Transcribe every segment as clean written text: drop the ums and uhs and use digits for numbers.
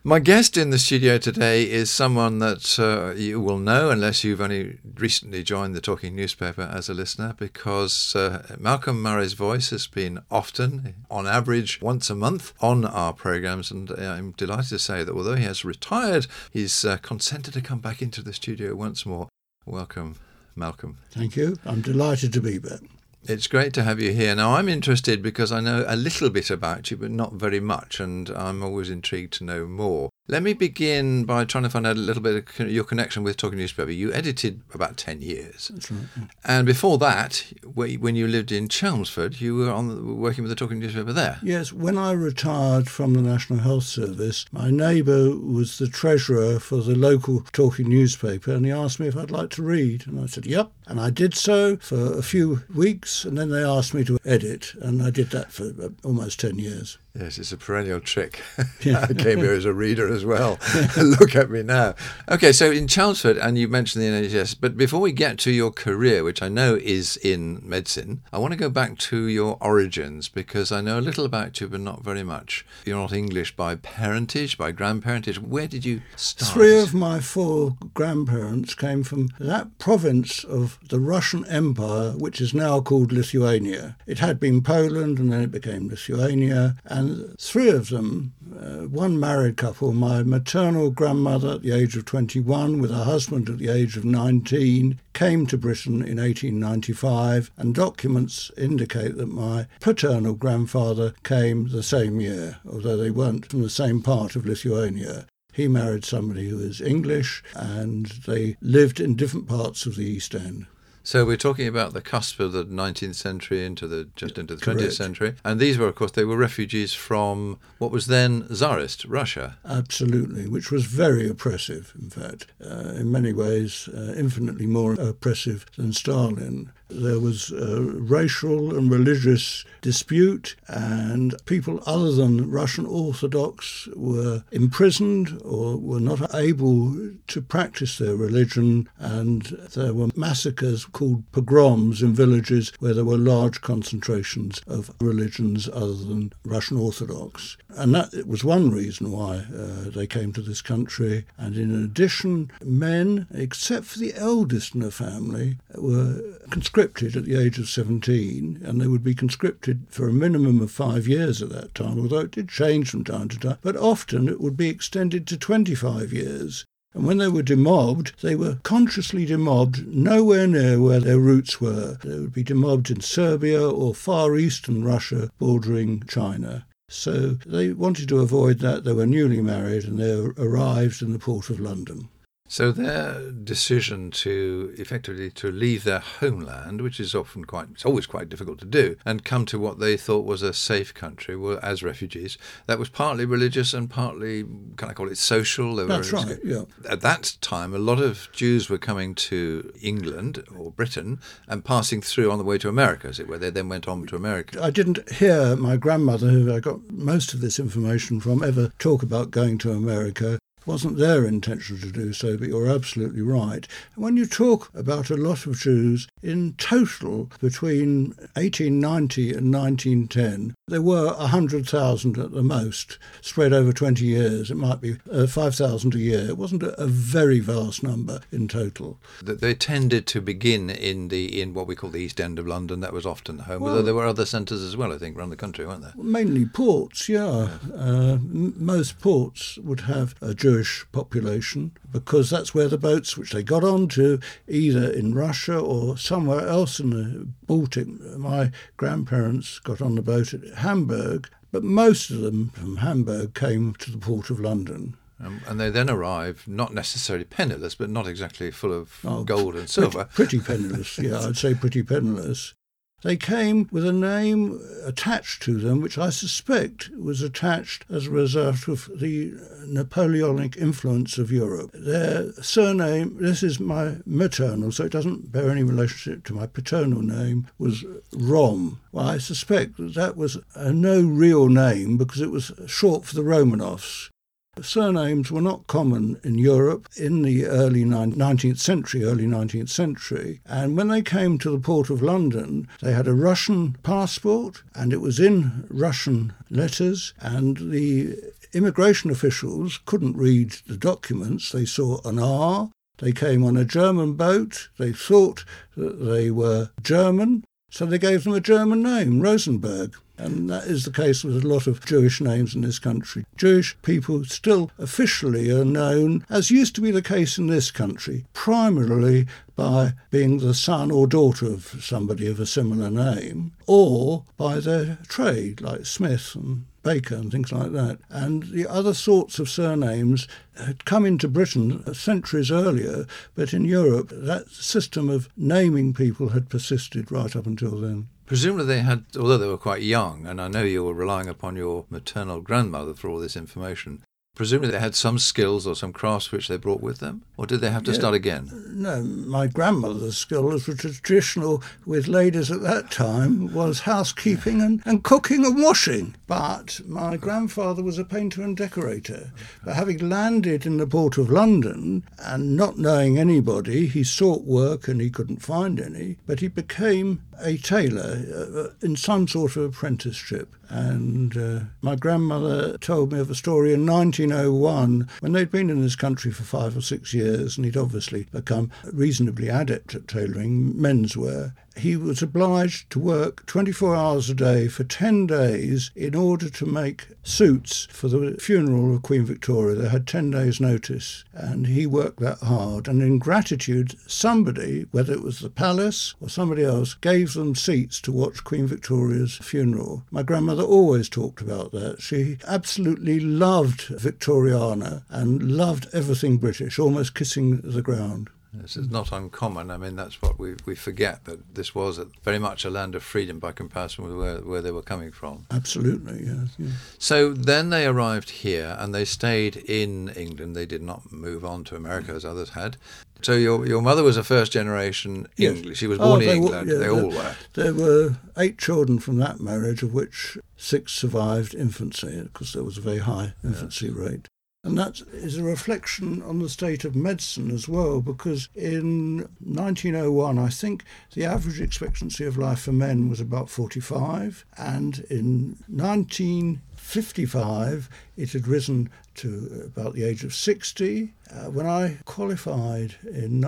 My guest in the studio today is someone that you will know unless you've only recently joined the Talking Newspaper as a listener, because Malcolm Murray's voice has been often, on average, once a month on our programmes, and I'm delighted to say that although he has retired, he's consented to come back into the studio once more. Welcome, Malcolm. Thank you. I'm delighted to be back. It's great to have you here. Now, I'm interested because I know a little bit about you, but not very much, and I'm always intrigued to know more. Let me begin by trying to find out a little bit of your connection with Talking Newspaper. You edited about 10 years. That's right. Yeah. And before that, when you lived in Chelmsford, you were working with the Talking Newspaper there. Yes, when I retired from the National Health Service, my neighbour was the treasurer for the local Talking Newspaper, and he asked me if I'd like to read. And I said, yep. And I did so for a few weeks, and then they asked me to edit, and I did that for almost 10 years. Yes, it's a perennial trick. I came here as a reader as well. Look at me now. Okay, so in Chelmsford, and you mentioned the NHS, but before we get to your career, which I know is in medicine, I want to go back to your origins, because I know a little about you, but not very much. You're not English by parentage, by grandparentage. Where did you start? 3 of my 4 grandparents came from that province of the Russian Empire, which is now called Lithuania. It had been Poland, and then it became Lithuania, and 3 of them, one married couple, my maternal grandmother at the age of 21 with her husband at the age of 19, came to Britain in 1895, and documents indicate that my paternal grandfather came the same year, although they weren't from the same part of Lithuania. He married somebody who is English, and they lived in different parts of the East End. So we're talking about the cusp of the 19th century into the 20th Correct. century. And these were, of course, they were refugees from what was then Tsarist Russia. Absolutely, which was very oppressive, in fact. In many ways, infinitely more oppressive than Stalin. There was a racial and religious dispute, and people other than Russian Orthodox were imprisoned or were not able to practice their religion, and there were massacres called pogroms in villages where there were large concentrations of religions other than Russian Orthodox. And that was one reason why they came to this country. And in addition, men, except for the eldest in the family, were conscripted at the age of 17, and they would be conscripted for a minimum of 5 years at that time, although it did change from time to time, but often it would be extended to 25 years. And when they were demobbed, they were consciously demobbed nowhere near where their roots were. They would be demobbed in Serbia or far eastern Russia bordering China. So they wanted to avoid that. They were newly married, and they arrived in the port of London. So their decision to effectively to leave their homeland, which is it's always quite difficult to do, and come to what they thought was a safe country as refugees, that was partly religious and partly, can I call it social? That's right, yeah. At that time, a lot of Jews were coming to England or Britain and passing through on the way to America, as it were. They then went on to America. I didn't hear my grandmother, who I got most of this information from, ever talk about going to America. It wasn't their intention to do so, but you're absolutely right. When you talk about a lot of Jews, in total, between 1890 and 1910, there were 100,000 at the most, spread over 20 years. It might be 5,000 a year. It wasn't a very vast number in total. They tended to begin in what we call the East End of London. That was often home, although there were other centres as well, I think, around the country, weren't there? Mainly ports, yeah. Most ports would have a Jewish population, because that's where the boats which they got onto, either in Russia or somewhere else in the Baltic. My grandparents got on the boat at Hamburg, but most of them from Hamburg came to the port of London. And they then arrive, not necessarily penniless, but not exactly full of gold and silver. Pretty penniless, yeah, I'd say pretty penniless. They came with a name attached to them, which I suspect was attached as a result of the Napoleonic influence of Europe. Their surname, this is my maternal, so it doesn't bear any relationship to my paternal name, was Rom. Well, I suspect that was no real name because it was short for the Romanovs. Surnames were not common in Europe in the early 19th century, and when they came to the port of London, they had a Russian passport, and it was in Russian letters, and the immigration officials couldn't read the documents. They saw an R. They came on a German boat. They thought that they were German, so they gave them a German name, Rosenberg. And that is the case with a lot of Jewish names in this country. Jewish people still officially are known, as used to be the case in this country, primarily by being the son or daughter of somebody of a similar name, or by their trade, like Smith and Baker and things like that. And the other sorts of surnames had come into Britain centuries earlier, but in Europe that system of naming people had persisted right up until then. Presumably they had, although they were quite young, and I know you were relying upon your maternal grandmother for all this information, presumably they had some skills or some crafts which they brought with them? Or did they have to start again? No, my grandmother's skills were traditional with ladies at that time, was housekeeping and cooking and washing. But my grandfather was a painter and decorator. But having landed in the port of London and not knowing anybody, he sought work and he couldn't find any, but he became a tailor in some sort of apprenticeship. And my grandmother told me of a story in 1901 when they'd been in this country for 5 or 6 years, and he'd obviously become reasonably adept at tailoring menswear. He was obliged to work 24 hours a day for 10 days in order to make suits for the funeral of Queen Victoria. They had 10 days' notice, and he worked that hard. And in gratitude, somebody, whether it was the palace or somebody else, gave them seats to watch Queen Victoria's funeral. My grandmother always talked about that. She absolutely loved Victoriana and loved everything British, almost kissing the ground. This is not uncommon. I mean, that's what we forget, that this was very much a land of freedom by comparison with where they were coming from. Absolutely, yes. Yeah. So then they arrived here and they stayed in England. They did not move on to America as others had. So your mother was a first-generation English. Yes. She was born in England. They all were. There were 8 children from that marriage, of which 6 survived infancy, because there was a very high infancy rate. And that is a reflection on the state of medicine as well, because in 1901, I think the average expectancy of life for men was about 45, and in 1955 it had risen to about the age of 60. When I qualified in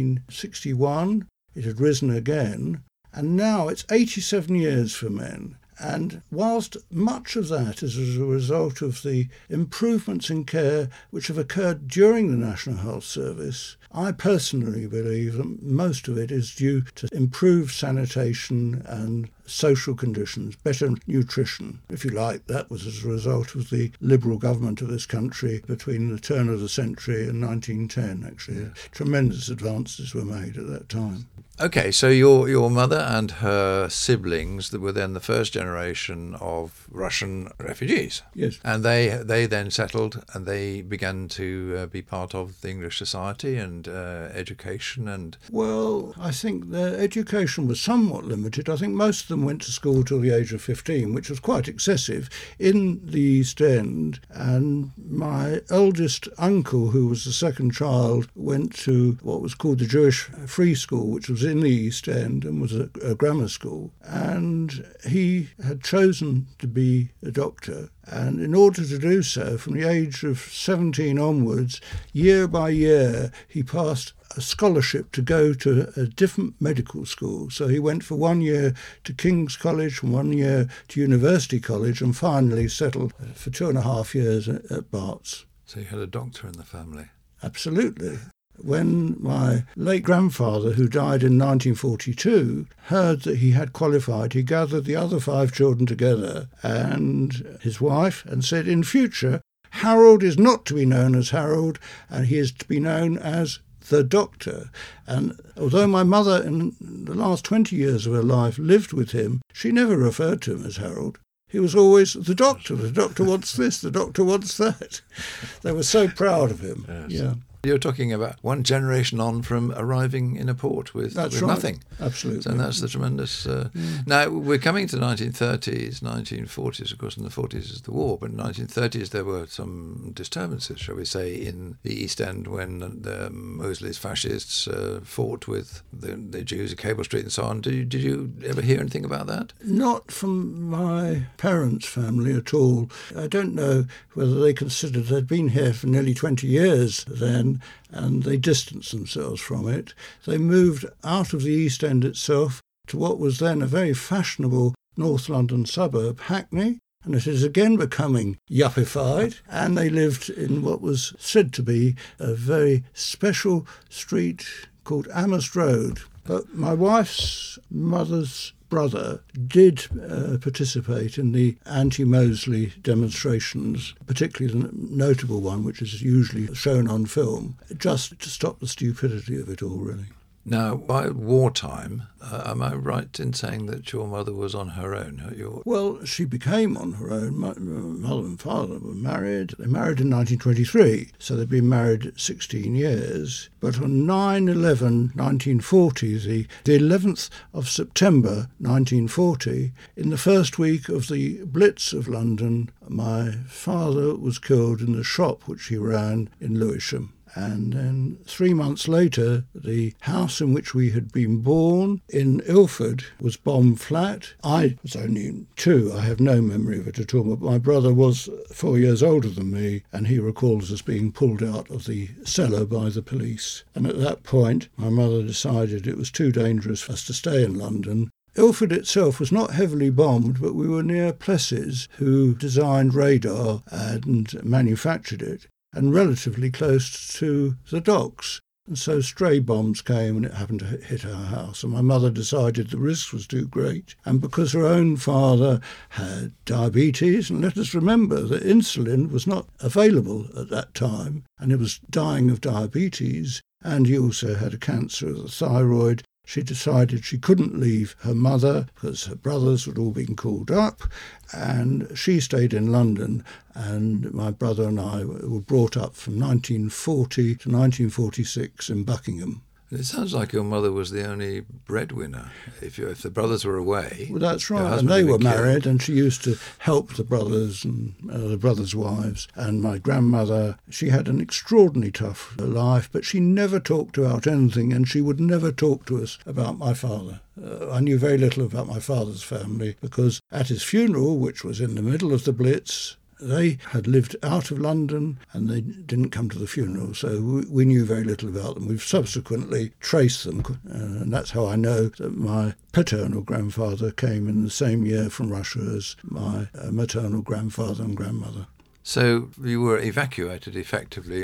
1961, it had risen again, and now it's 87 years for men. And whilst much of that is as a result of the improvements in care which have occurred during the National Health Service, I personally believe that most of it is due to improved sanitation and social conditions, better nutrition. If you like, that was as a result of the Liberal government of this country between the turn of the century and 1910, actually. Yeah. Tremendous advances were made at that time. Okay, so your mother and her siblings that were then the first generation of Russian refugees. Yes. And they then settled and they began to be part of the English society and education and... Well, I think their education was somewhat limited. I think most of them went to school till the age of 15, which was quite excessive in the East End. And my eldest uncle, who was the second child, went to what was called the Jewish Free School, which was in the East End and was a grammar school. And he had chosen to be a doctor. And in order to do so, from the age of 17 onwards, year by year, he passed a scholarship to go to a different medical school. So he went for 1 year to King's College, 1 year to University College, and finally settled for 2.5 years at Barts. So you had a doctor in the family? Absolutely. When my late grandfather, who died in 1942, heard that he had qualified, he gathered the other 5 children together and his wife and said, in future, Harold is not to be known as Harold, and he is to be known as the doctor. And although my mother in the last 20 years of her life lived with him, she never referred to him as Harold. He was always the doctor wants this, the doctor wants that. They were so proud of him. Yes. Yeah. You're talking about one generation on from arriving in a port with nothing. Absolutely. So that's the tremendous... Now, we're coming to 1930s, 1940s, of course, in the 40s is the war, but in the 1930s there were some disturbances, shall we say, in the East End when the Mosley's fascists fought with the Jews at Cable Street and so on. Did you ever hear anything about that? Not from my parents' family at all. I don't know whether they considered they'd been here for nearly 20 years then, and they distanced themselves from it. They moved out of the East End itself to what was then a very fashionable North London suburb, Hackney, and it is again becoming yuppified, and they lived in what was said to be a very special street called Amherst Road. But my wife's mother's brother did participate in the anti-Mosley demonstrations, particularly the notable one, which is usually shown on film, just to stop the stupidity of it all, really. Now, by wartime, am I right in saying that your mother was on her own? Well, she became on her own. My mother and father were married. They married in 1923, so they'd been married 16 years. But on 9/11/1940, the 11th of September 1940, in the first week of the Blitz of London, my father was killed in the shop which he ran in Lewisham. And then 3 months later, the house in which we had been born in Ilford was bombed flat. I was only 2. I have no memory of it at all. But my brother was 4 years older than me, and he recalls us being pulled out of the cellar by the police. And at that point, my mother decided it was too dangerous for us to stay in London. Ilford itself was not heavily bombed, but we were near Plessis, who designed radar and manufactured it, and relatively close to the docks. And so stray bombs came and it happened to hit our house. And my mother decided the risk was too great. And because her own father had diabetes, and let us remember that insulin was not available at that time, and he was dying of diabetes, and he also had a cancer of the thyroid, she decided she couldn't leave her mother because her brothers had all been called up, and she stayed in London, and my brother and I were brought up from 1940 to 1946 in Buckingham. It sounds like your mother was the only breadwinner. If the brothers were away... Well, that's right, and they were married, and she used to help the brothers and the brothers' wives. And my grandmother, she had an extraordinarily tough life, but she never talked about anything, and she would never talk to us about my father. I knew very little about my father's family, because at his funeral, which was in the middle of the Blitz, they had lived out of London and they didn't come to the funeral, so we knew very little about them. We've subsequently traced them, and that's how I know that my paternal grandfather came in the same year from Russia as my maternal grandfather and grandmother. So you were evacuated effectively.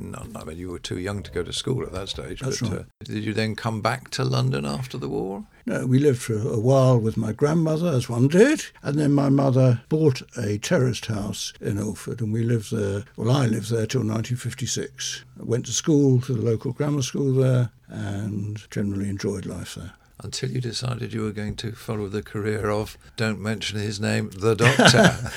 You were too young to go to school at that stage. That's right. Did you then come back to London after the war? No, we lived for a while with my grandmother, as one did, and then my mother bought a terraced house in Ilford, and we lived there. Well, I lived there till 1956. I went to school, to the local grammar school there, and generally enjoyed life there. Until you decided you were going to follow the career of, don't mention his name, the Doctor.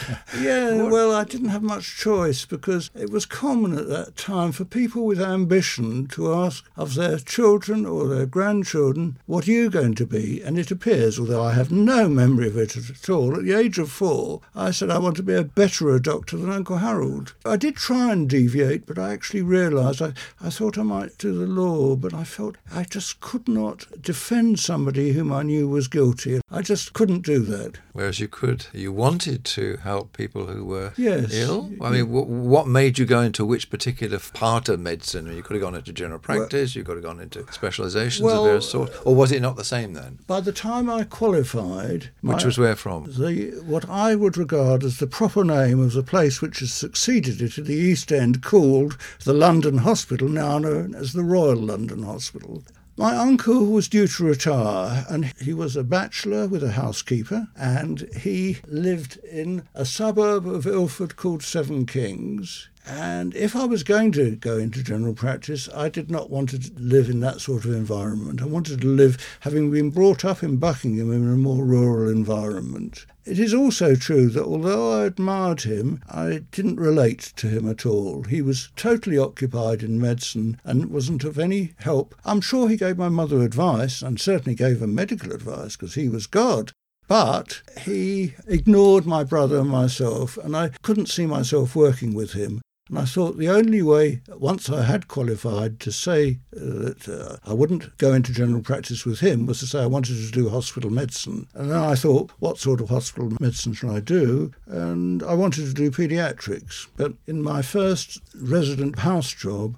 Well, I didn't have much choice, because it was common at that time for people with ambition to ask of their children or their grandchildren, what are you going to be? And it appears, although I have no memory of it at all, at the age of 4, I said I want to be a betterer doctor than Uncle Harold. I did try and deviate, but I actually realised I thought I might do the law, but I felt I just could not defend somebody whom I knew was guilty. I just couldn't do that. Whereas you wanted to help people who were Yes. ill? I mean, what made you go into which particular part of medicine? You could have gone into general practice, you could have gone into specialisations of various sorts, or was it not the same then? By the time I qualified... Which was where from? What I would regard as the proper name of the place which has succeeded it in the East End, called the London Hospital, now known as the Royal London Hospital. My uncle was due to retire, and he was a bachelor with a housekeeper, and he lived in a suburb of Ilford called Seven Kings. And if I was going to go into general practice, I did not want to live in that sort of environment. I wanted to live, having been brought up in Buckingham, in a more rural environment. It is also true that although I admired him, I didn't relate to him at all. He was totally occupied in medicine and wasn't of any help. I'm sure he gave my mother advice, and certainly gave her medical advice, because he was God. But he ignored my brother and myself, and I couldn't see myself working with him. And I thought the only way, once I had qualified, to say that I wouldn't go into general practice with him was to say I wanted to do hospital medicine. And then I thought, what sort of hospital medicine should I do? And I wanted to do paediatrics. But in my first resident house job,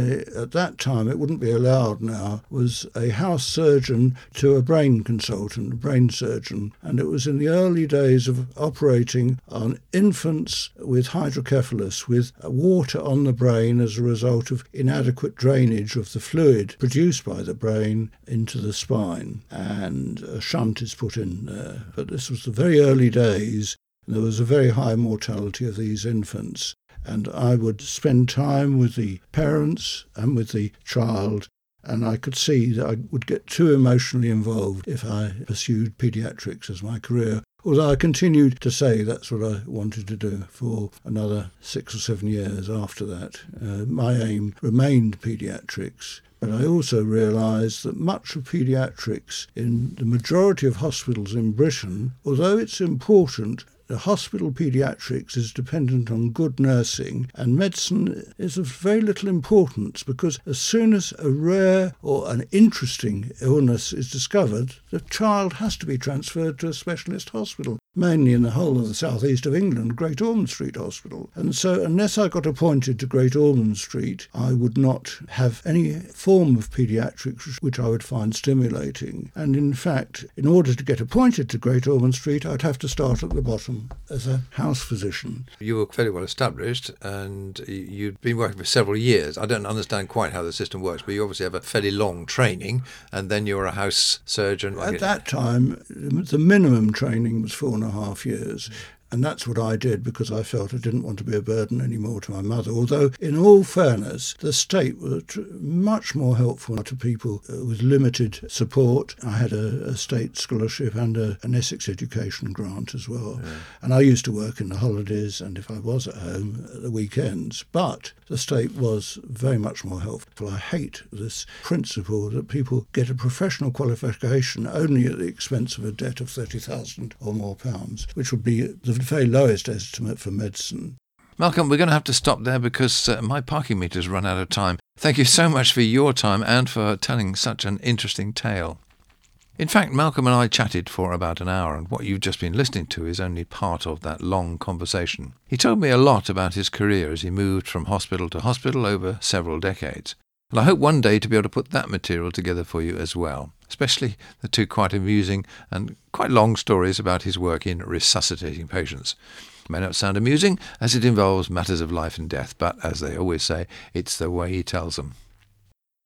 at that time, it wouldn't be allowed now, was a house surgeon to a brain consultant, a brain surgeon. And it was in the early days of operating on infants with hydrocephalus, with water on the brain as a result of inadequate drainage of the fluid produced by the brain into the spine, and a shunt is put in there. But this was the very early days, and there was a very high mortality of these infants, and I would spend time with the parents and with the child, and I could see that I would get too emotionally involved if I pursued paediatrics as my career. Although I continued to say that's what I wanted to do for another 6 or 7 years after that. My aim remained paediatrics, but I also realised that much of paediatrics in the majority of hospitals in Britain, although it's important, the hospital paediatrics is dependent on good nursing, and medicine is of very little importance, because as soon as a rare or an interesting illness is discovered, the child has to be transferred to a specialist hospital, mainly in the whole of the southeast of England, Great Ormond Street Hospital. And so unless I got appointed to Great Ormond Street, I would not have any form of paediatrics which I would find stimulating. And in fact, in order to get appointed to Great Ormond Street, I'd have to start at the bottom as a house physician. You were fairly well established, and you'd been working for several years. I don't understand quite how the system works, but you obviously have a fairly long training, and then you were a house surgeon. At that time, the minimum training was 4.5 years. And that's what I did, because I felt I didn't want to be a burden anymore to my mother. Although, in all fairness, the state was much more helpful to people with limited support. I had a state scholarship and an Essex education grant as well. Yeah. And I used to work in the holidays, and if I was at home, at the weekends. But the state was very much more helpful. I hate this principle that people get a professional qualification only at the expense of a debt of £30,000 or more, which would be the very lowest estimate for medicine. Malcolm, we're going to have to stop there because my parking meter's run out of time. Thank you so much for your time and for telling such an interesting tale. In fact, Malcolm and I chatted for about an hour, and what you've just been listening to is only part of that long conversation. He told me a lot about his career as he moved from hospital to hospital over several decades. And I hope one day to be able to put that material together for you as well, especially the two quite amusing and quite long stories about his work in resuscitating patients. It may not sound amusing, as it involves matters of life and death, but as they always say, it's the way he tells them.